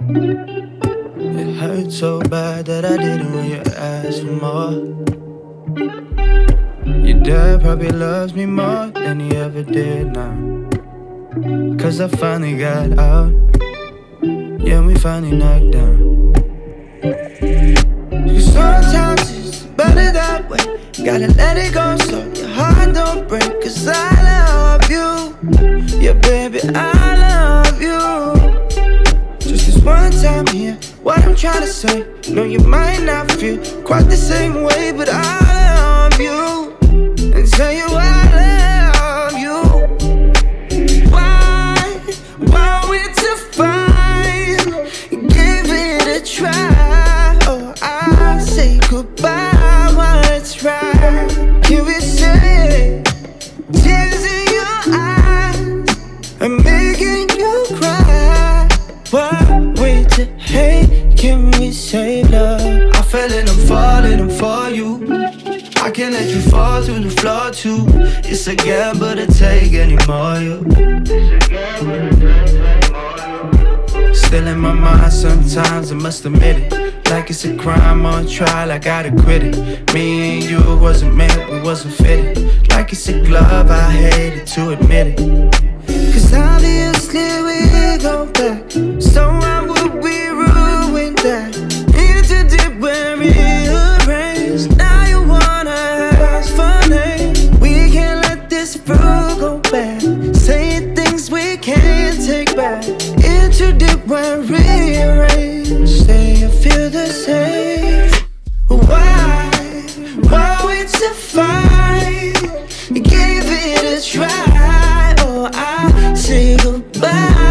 It hurt so bad that I didn't when you asked for more. Your dad probably loves me more than he ever did now. Cause I finally got out. Yeah, we finally knocked down. Cause sometimes it's better that way. Gotta let it go so your heart don't break. Cause I love you. Yeah, baby, I love you. Just this one time here, what I'm trying to say. No, you might not feel quite the same way, but I love you. And tell you I love you. Why we're to fight? Give it a try. Oh, I say goodbye while it's right. Can we say tears in your eyes? I'm making you cry. Why we to hate? Can we save love? I fell and I'm for you. I can't let you fall through the floor too. It's a gamble to take anymore, you. Still in my mind sometimes, I must admit it. Like it's a crime on trial, I gotta quit it. Me and you wasn't meant, we wasn't fitted. Like it's a glove, I hated to admit it. Cause obviously we go back. So why would we ruin that? Into deep when rearranged. Now you wanna ask for names. We can't let this fruit go bad. Saying things we can't take back. Into deep when rearranged. Say you feel the same. Why we to fight? Gave it a try. Oh, I say goodbye.